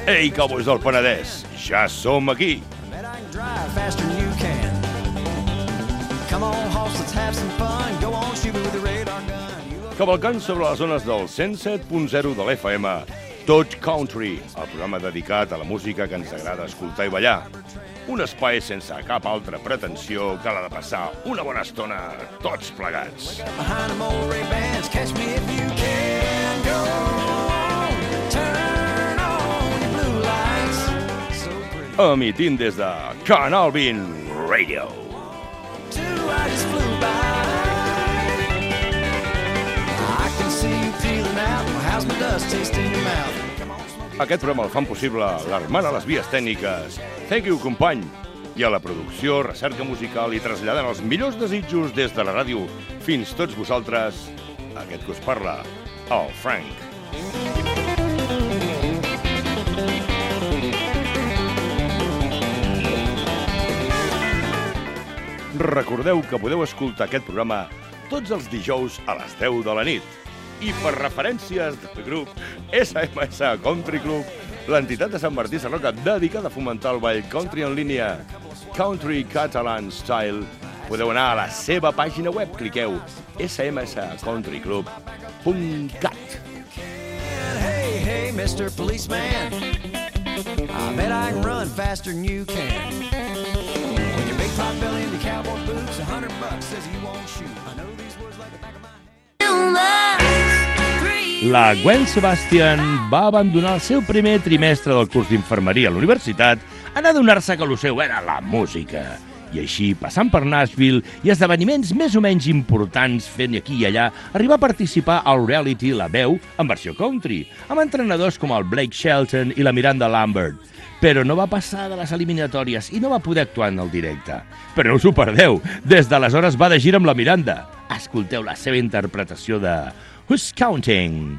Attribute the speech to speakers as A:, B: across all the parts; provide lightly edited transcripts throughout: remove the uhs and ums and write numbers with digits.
A: Ei, cowboys del Penedès, ja som aquí. Cavalcant sobre les zones del 107.0 de l'FM, Tot Country, el programa dedicat a la música que ens agrada escoltar i ballar. Un espai sense cap altra pretensió que la de passar una bona estona tots plegats. Emitint des de Canal 20 Radio. Aquest programa el fan possible l'Armand a les vies tècniques. Thank you, company. I a la producció, recerca musical i traslladant els millors desitjos des de la ràdio fins tots vosaltres, aquest que us parla, el Frank. Recordeu que podeu escoltar aquest programa tots els dijous a les 10 de la nit. I per referències del grup SMS Country Club, l'entitat de Sant Martí Sarroca dedicada a fomentar el ball country en línia Country Catalan Style, podeu anar a la seva pàgina web, cliqueu smscountryclub.cat.
B: Hey, hey, Mr. Policeman, I bet I can run faster than you can. With your big pot belly and your cowboy boots, $100 says you won't shoot. I know these words like the back of my hand.
A: La Gwen Sebastian va abandonar el seu primer trimestre del curs d'infermeria a la universitat en adonar-se que el seu era la música. I així, passant per Nashville i esdeveniments més o menys importants fent aquí i allà, arriba a participar al reality La Veu en versió country, amb entrenadors com el Blake Shelton i la Miranda Lambert. Però no va passar de les eliminatòries i no va poder actuar en el directe. Però no us ho perdeu, des d'aleshores va de gira amb la Miranda. Escolteu la seva interpretació de Who's Counting?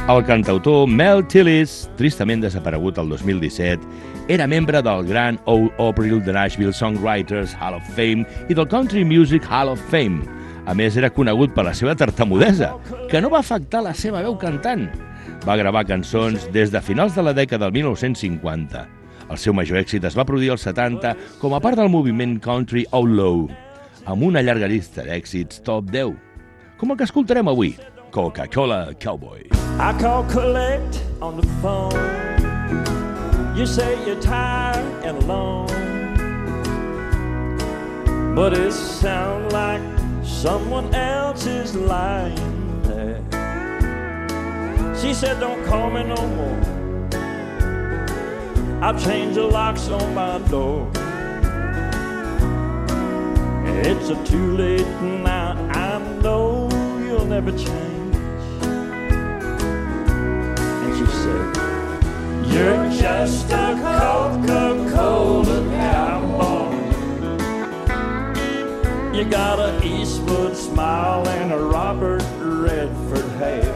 A: El cantautor Mel Tillis, tristament desaparegut el 2017, era membre del Grand Ole Opry de Nashville Songwriters Hall of Fame i del Country Music Hall of Fame. A més, era conegut per la seva tartamudesa, que no va afectar la seva veu cantant. Va gravar cançons des de finals de la dècada del 1950. El seu major èxit es va produir als 70 com a part del moviment Country Outlaw, amb una llarga llista d'èxits top 10, com el que escoltarem avui, Coca-Cola Cowboy.
C: I call collect on the phone. You say you're tired and alone, but it sounds like someone else is lying there. She said don't call me no more, I've changed the locks on my door. It's too late now, I know you'll never change. You're just a Coca-Cola cowboy. You got an Eastwood smile and a Robert Redford hair,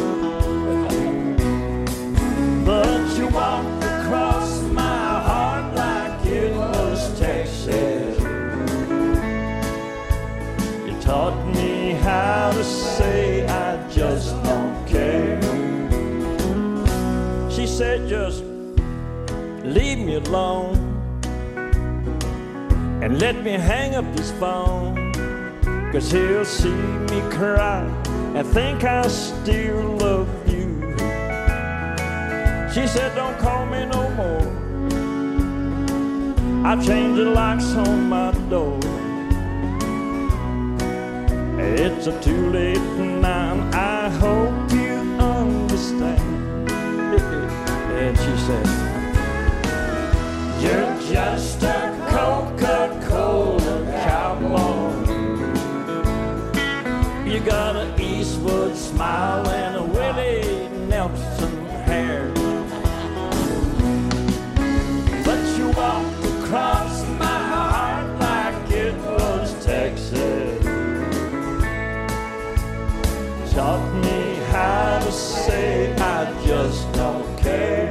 C: but you walked across my heart like it was Texas. You taught me how to say I just don't care. She said just leave me alone and let me hang up this phone, 'cause he'll see me cry and think I still love you. She said don't call me no more, I've changed the locks on my door. It's too late now, I hope you understand. And she said, you're just a Coca-Cola cowboy. You got an Eastwood smile and a Willie Nelson hair, but you walked across my heart like it was Texas. Taught me how to say I just don't care.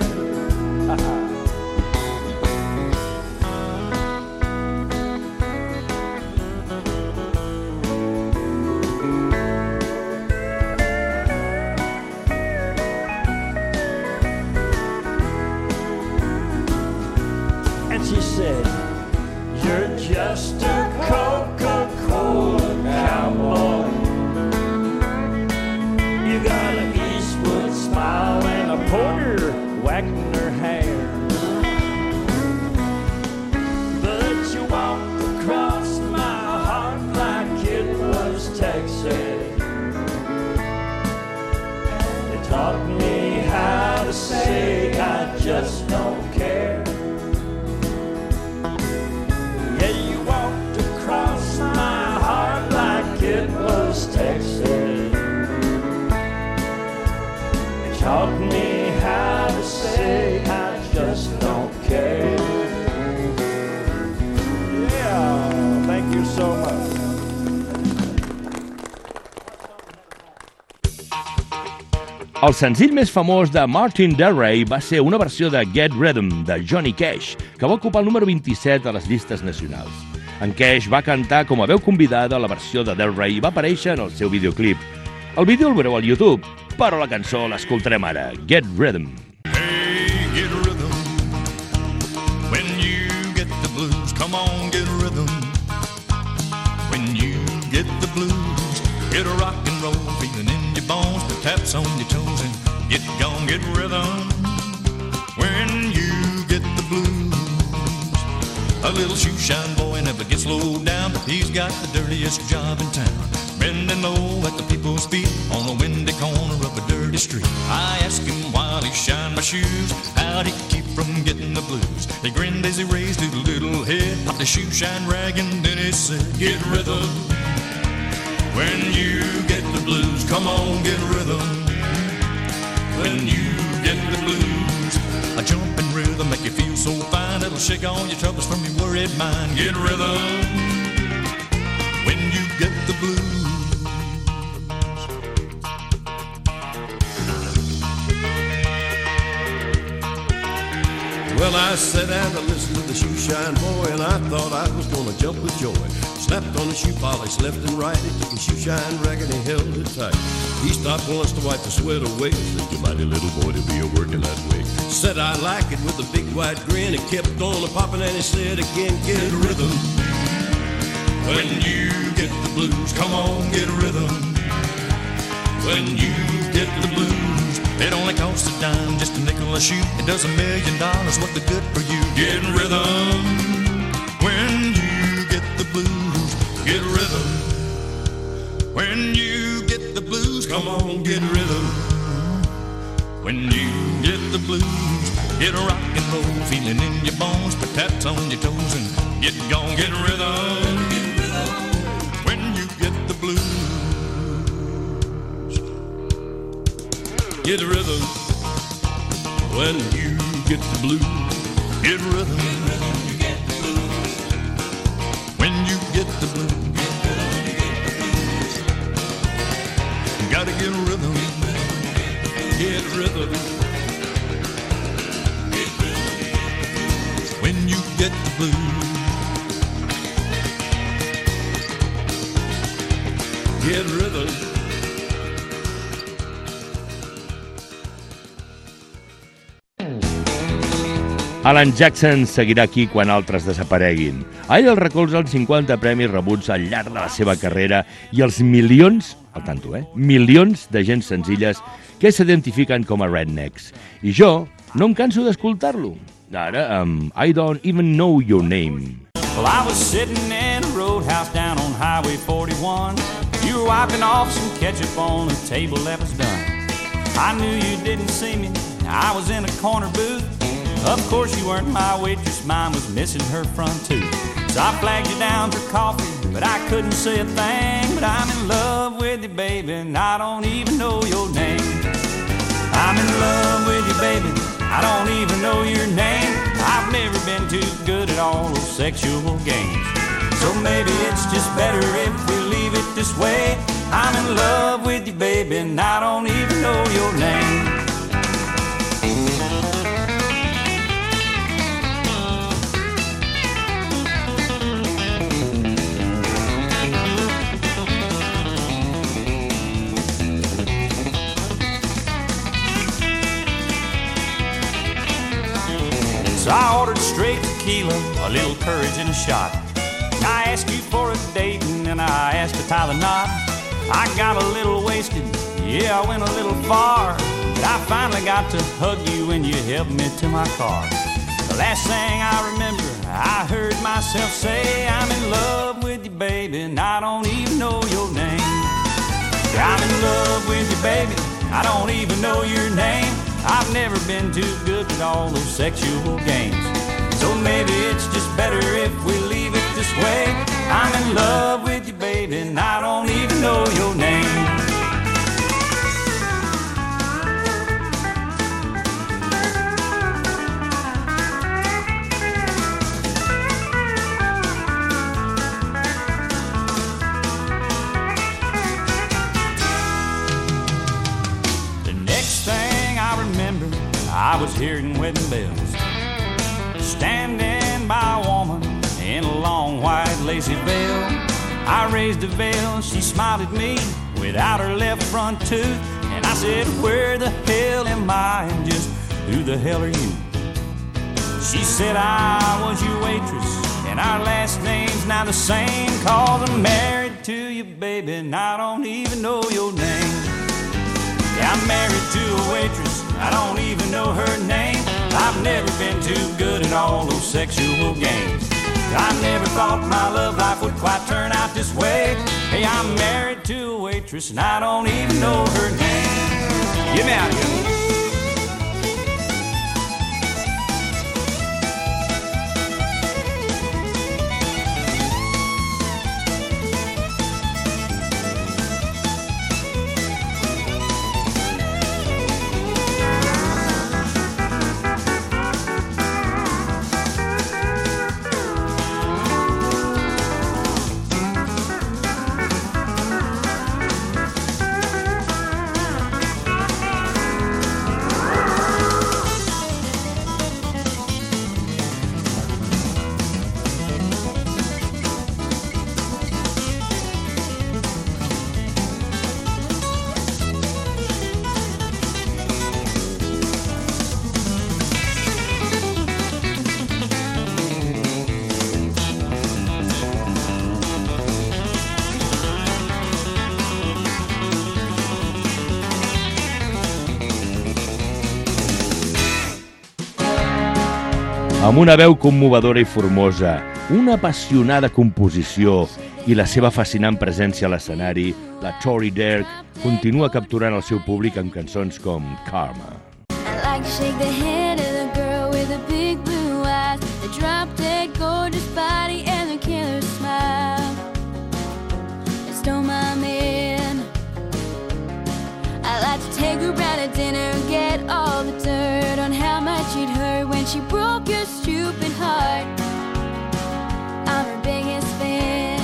C: And she said, you're just a Coca-Cola cowboy. You got an Eastwood smile and a Porter whacking her hair, but you walked across my heart like it was Texas. You taught me how to say I just don't care. Yeah, you walked across my heart like it was Texas. Taught me how to say I just don't care. Yeah, thank you so much.
A: El senzill més famós de Martin Del Rey va ser una versió de Get Rhythm, de Johnny Cash, que va ocupar el número 27 a les llistes nacionals. En Cash va cantar com a veu convidada a la versió de Del Rey i va aparèixer en el seu videoclip. El vídeo el veureu al YouTube, però la cançó l'escoltarem ara, Get Rhythm.
D: Hey, get rhythm. When you get the blues, come on, get rhythm. When you get the blues, get a rock and roll feeling in your bones, the taps on your toes and get gone, get rhythm. When you get the blues, a little shoe shine boy never gets slowed down, but he's got the dirtiest job in town. Bending low at the people's feet on a windy corner of a dirty street. I asked him while he shined my shoes, how'd he keep from getting the blues? He grinned as he raised his little head, popped the shoe shine rag, and then he said, get rhythm. When you get the blues, come on, get rhythm. When you get the blues, a jumping rhythm make you feel so fine, it'll shake all your troubles from your worried mind. Get rhythm. When you get the blues.
E: Well, I sat down to listen to the shoe shine boy, and I thought I was gonna jump with joy. Slapped on the shoe polish left and right. He took his shoe shine rack and he held it tight. He stopped once to wipe the sweat away. Said, "You mighty little boy to be a working that way." Said, "I like it," with a big wide grin. He kept on a popping and he said again, "Get rhythm.
D: When you get the blues, come on, get rhythm. When you get the blues, it only costs a dime, just a nickel a shoe. It does $1 million, what the good for you? Get rhythm. When you get the blues, get rhythm. When you get the blues, come on, get rhythm. When you get the blues, get a rock and roll feeling in your bones, put taps on your toes and get gone, get rhythm. When you get the blues, get rhythm. When you get the blues, get rhythm. When you get the blues, gotta get rhythm. Get rhythm. When you get the blues, get rhythm.
A: Alan Jackson seguirà aquí quan altres desapareguin. A ell el recolza els 50 premis rebuts al llarg de la seva carrera i els milions, al tanto, milions de gent senzilles que s'identifiquen com a rednecks. I jo no em canso d'escoltar-lo. Ara, amb I Don't Even Know Your Name.
F: Well, I was sitting in a roadhouse down on Highway 41. You were wiping off some ketchup on a table that was done. I knew you didn't see me. I was in a corner booth. Of course you weren't my waitress, mine was missing her front tooth. So I flagged you down for coffee, but I couldn't say a thing. But I'm in love with you, baby, and I don't even know your name. I'm in love with you, baby, I don't even know your name. I've never been too good at all those sexual games. So maybe it's just better if we leave it this way. I'm in love with you, baby, and I don't even know your name. So I ordered straight tequila, a little courage and a shot. I asked you for a date and then I asked to tie the knot. I got a little wasted, yeah, I went a little far. But I finally got to hug you when you helped me to my car. The last thing I remember, I heard myself say, I'm in love with you, baby, and I don't even know your name. I'm in love with you, baby, I don't even know your name. I've never been too good at all those sexual games. So maybe it's just better if we leave it this way. I'm in love with you, baby, and I don't even know your name. I was hearing wedding bells, standing by a woman in a long white lacy veil. I raised a veil, she smiled at me without her left front tooth. And I said, where the hell am I and just who the hell are you? She said, I was your waitress and our last name's now the same. 'Cause I'm married to you, baby, and I don't even know your name. Yeah, I'm married to a waitress, I don't even know her name. I've never been too good at all those sexual games. I never thought my love life would quite turn out this way. Hey, I'm married to a waitress and I don't even know her name. Get me out of here.
A: Amb una veu commovedora i formosa, una apassionada composició i la seva fascinant presència a l'escenari, la Tori Derk continua capturant el seu públic amb cançons com Karma.
G: I like to shake the hand of the girl with the big blue eyes, the drop-dead gorgeous body and the killer smile. It stole my man. I like to take her out to dinner and get all the dirt on how much you'd hurt when she broke your stupid heart. I'm her biggest fan.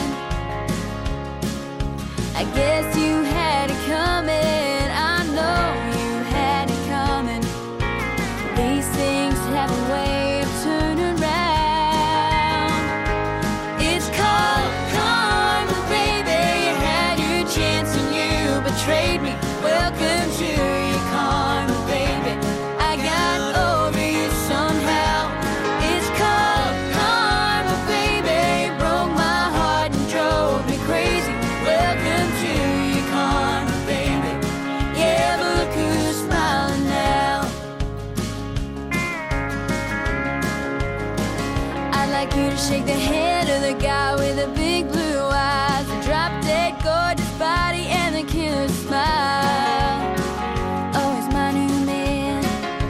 G: I guess you had it coming. I know you had it coming. These things have a way of turning around. It's called karma, baby. You had your chance and you betrayed me. Welcome to your karma, baby. I got over you somehow. It's called karma, baby. Broke my heart and drove me crazy. Welcome to your karma, baby. Yeah, but look who's smiling now. I'd like you to shake the hand of the guy with the big blue eyes, the drop-dead gorgeous body and the killer smile. Oh, he's my new man.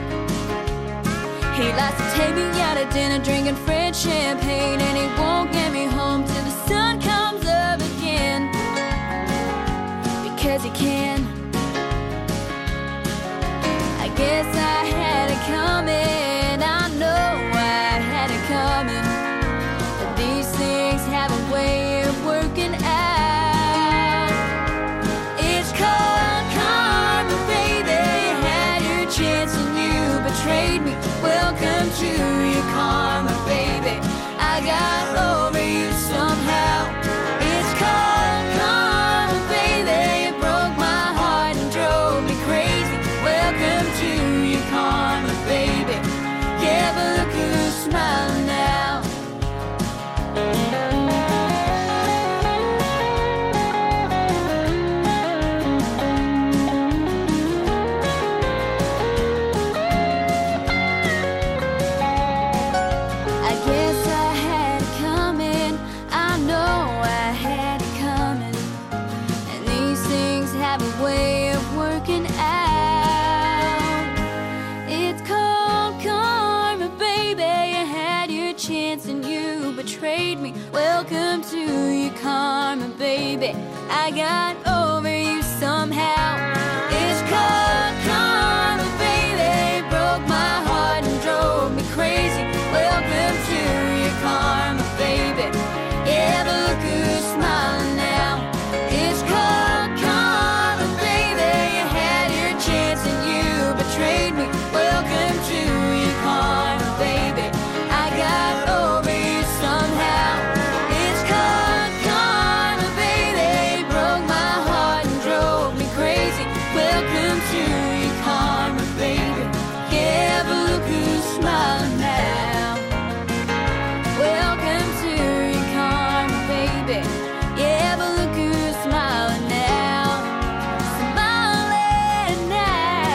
G: He likes to take me out to dinner, drinking French champagne, and he won't get me home till the sun comes up again. Because he can. I guess I had it coming. I know I had it coming. But these things have a way of working out. It's called karma, baby. You had your chance and you betrayed me. Welcome to your karma, baby. I got over you somehow. It's called karma, baby. You broke my heart and drove me crazy. Welcome to your karma, baby. Yeah, but look who's smiling now. I guess I had it coming. I know I had it coming. And these things have a way of working out. It's called karma, baby. You had your chance and you betrayed me. Welcome to your karma, baby. I got over you somehow. It's called karma, baby. Broke my heart and drove me crazy. Welcome to your karma, baby. Yeah, but look who's smiling now. It's called karma, baby. You had your chance and you betrayed me. Welcome to your karma, baby. I got over you somehow. It's called karma, baby. Broke my heart and drove me crazy. Welcome to your karma, baby. Yeah, but look who's smiling now. Welcome to your karma, baby. Yeah, but look who's smiling now. Smiling now.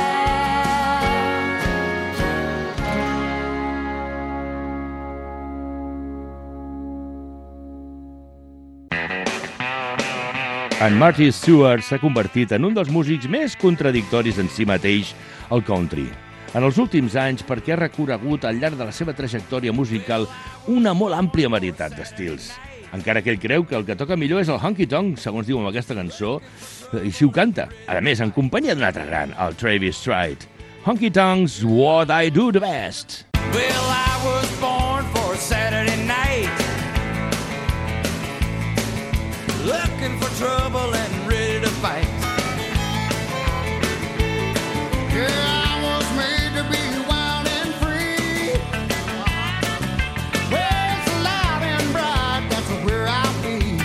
A: En Marty Stewart s'ha convertit en un dels músics més contradictoris en si mateix al country. En els últims anys, perquè ha recorregut al llarg de la seva trajectòria musical una molt àmplia varietat d'estils. Encara que ell creu que el que toca millor és el honky-tonk, segons diu amb aquesta cançó, i si ho canta. A més, en companyia d'un altre gran, el Travis Tritt. Honky-tonk's What I Do the Best.
F: Well, I was born for a Saturday night, looking for trouble and ready to fight.
H: Yeah, I was made to be wild and free. Where it's loud and bright, that's where I'll be.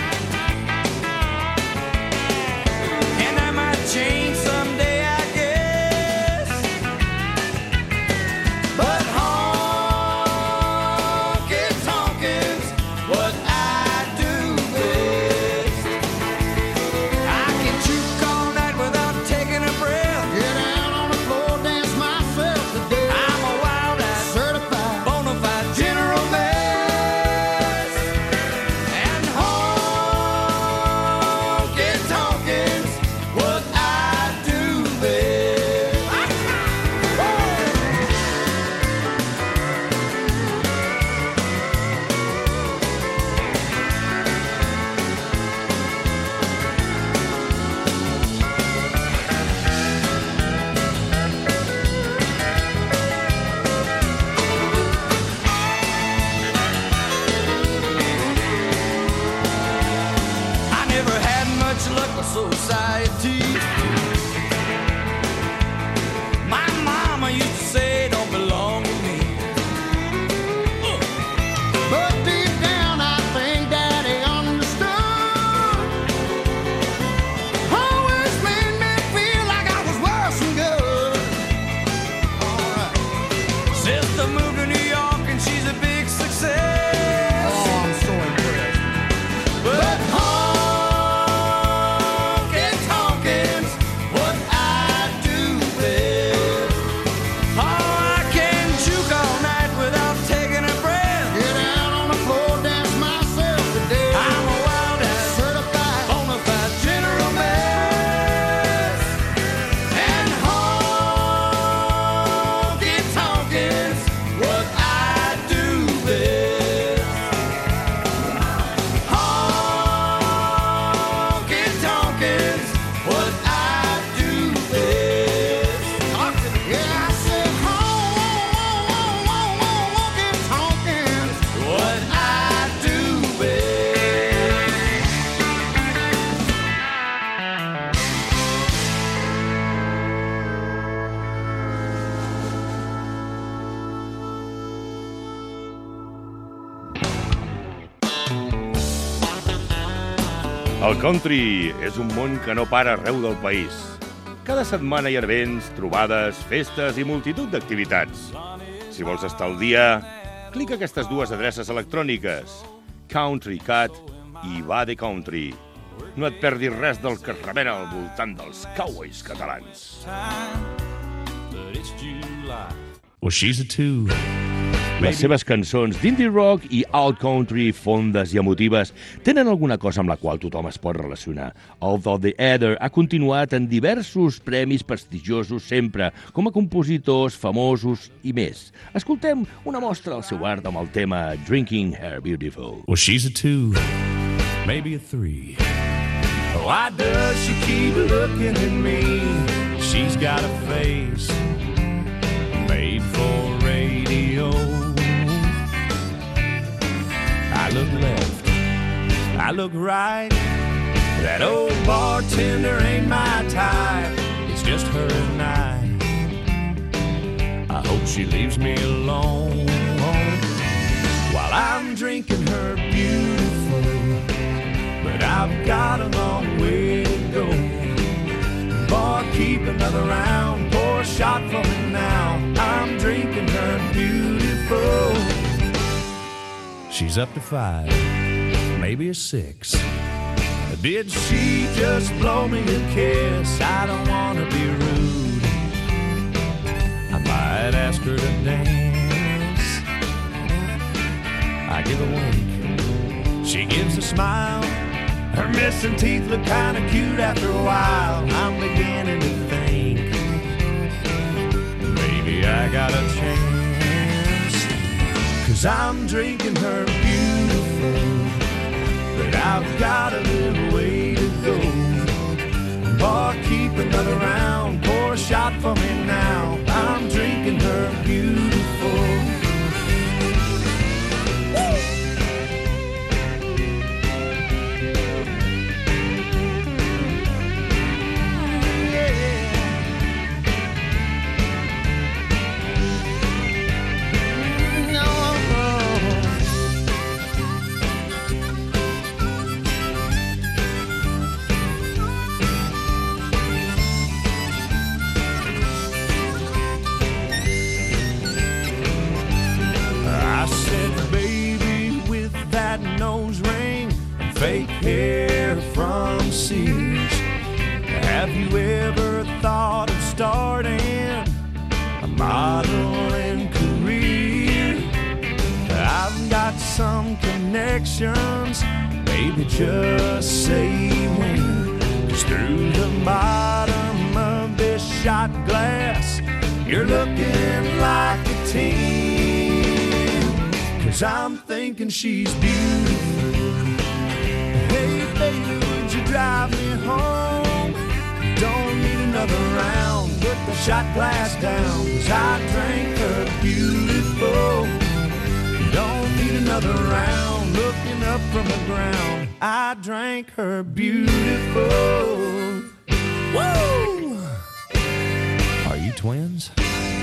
F: And I might change someday, I guess, but honky-tonking's what I do best. I can chew
B: society. My mama used to say it don't belong to me.
H: But deep down, I think Daddy understood. Always made me feel like I was worse than good. All right.
B: Sister moved to New York and she's a big success.
H: Oh, I'm so impressed.
B: But honky tonking's what I do best. Oh, I can juke all night without taking a breath.
H: Get out on the floor, dance myself to death.
B: I'm a wild ass,
H: Certified.
B: bonafide general mess. And honky tonking's what I do best. Honky tonking's what I do best.
H: Yeah, I said, honky tonkins.
B: What I do best.
A: El country és un món que no para arreu del país. Cada setmana hi ha events, trobades, festes i multitud d'activitats. Si vols estar al dia, clica aquestes dues adreces electròniques, Country Cat i Va de Country. No et perdis res del que es remena al voltant dels cowboys catalans.
F: But it's July. Well, she's a two.
A: Les seves cançons d'indie rock i alt country fondes i emotives tenen alguna cosa amb la qual tothom es pot relacionar. Although the Heather ha continuat en diversos premis prestigiosos sempre, com a compositors famosos i més. Escoltem una mostra del seu art amb el tema Drinking Her Beautiful.
F: Well, she's a two, maybe a three. Why does she keep looking at me? She's got a face made for radio. I look left, I look right. That old bartender ain't my type. It's just her and I hope she leaves me alone while I'm drinking her beautiful. But I've got a long way to go. Bar, keep another round, pour a shot for me now. I'm drinking her beautiful. She's up to 5, maybe a 6. Did she just blow me a kiss? I don't want to be rude. I might ask her to dance. I give a wink, she gives a smile. Her missing teeth look kind of cute after a while. I'm beginning to think maybe I got a chance. 'Cause I'm drinking her beautiful, but I've got a little way to go. Bar, keep another round, pour a shot for me now. I'm drinking her beautiful. Fake hair from Sears. Have you ever thought of starting a modeling career? I've got some connections, baby, just say when. 'Cause through the bottom of this shot glass, you're looking like a 10. 'Cause I'm thinking she's beautiful. Hey, baby, would you drive me home? Don't need another round, put the shot glass down. 'Cause I drank her beautiful. Don't need
B: need another round. Looking up from the ground, I drank her beautiful. Woo! Are you twins?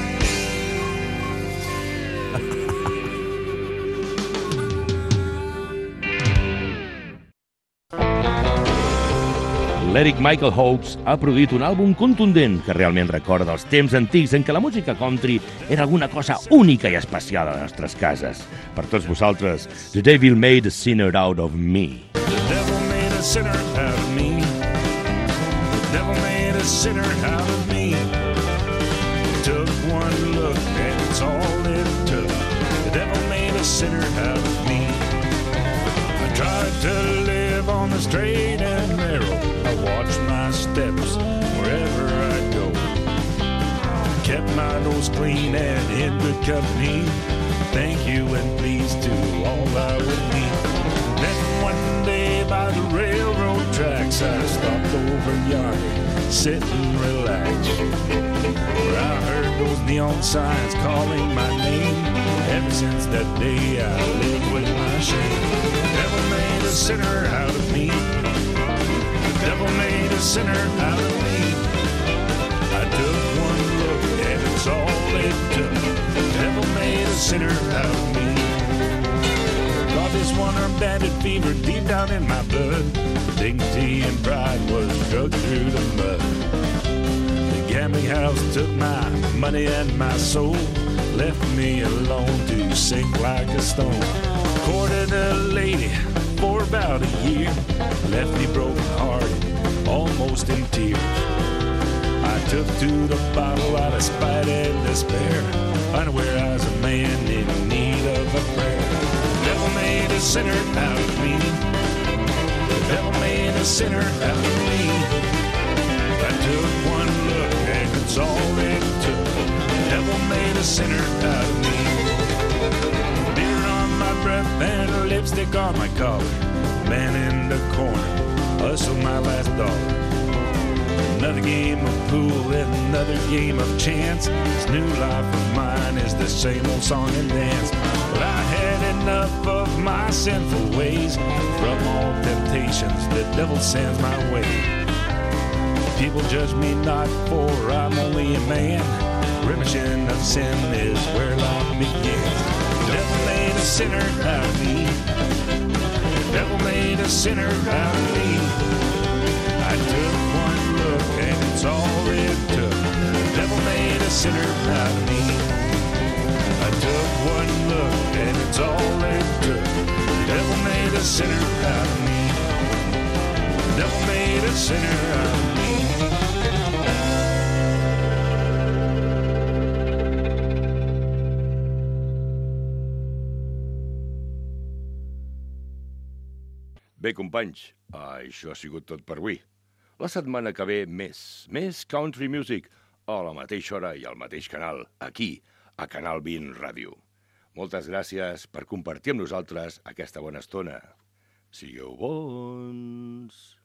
A: L'Eric Michael Hawkes ha produït un àlbum contundent que realment recorda els temps antics en què la música country era alguna cosa única i especial a les nostres cases. Per tots vosaltres, The Devil Made a Sinner Out of Me.
C: The devil made a sinner out of me. The devil made a sinner out of me. Took one look and it's all it took. The devil made a sinner out of me. I tried to live on the straight and narrow. I watched my steps wherever I go. Kept my nose clean and in good company. Thank you and please to all I would meet. Then one day by the railroad tracks I stopped over yonder, sit and relax. Where I heard those neon signs calling my name. Ever since that day I lived with my shame. The devil made a sinner out of me. The devil made a sinner out of me. I took one look and it's all it took. The devil made a sinner out of me. Got this one-armed bandit fever deep down in my blood. Dignity and pride was drugged through the mud. The gambling house took my money and my soul. Left me alone to sink like a stone. Courted a lady for about a year. Left me broken hearted, almost in tears. I took to the bottle out of spite and despair, unaware I was a man in need of a prayer. The devil made a sinner out of me. The devil made a sinner out of me. I took one look and it's all it took. The devil made a sinner out of me. Beer on my breath and lipstick on my collar. Man in the corner, hustle my last dollar. Another game of pool and another game of chance. This new life of mine is the same old song and dance. But I had enough of my sinful ways. From all temptations the devil sends my way. People judge me not, for I'm only a man. Remission of sin is where life begins. The devil made a sinner out of me. The devil made a sinner out of me. I took one look and it's all it took. The devil made a sinner out of me. I took one look and it's all it took. The devil made a sinner out of me. The devil made a sinner out of me.
A: Bé, companys, això ha sigut tot per avui. La setmana que ve, més country music, a la mateixa hora i al mateix canal, aquí, a Canal 20 Ràdio. Moltes gràcies per compartir amb nosaltres aquesta bona estona. Sigueu bons!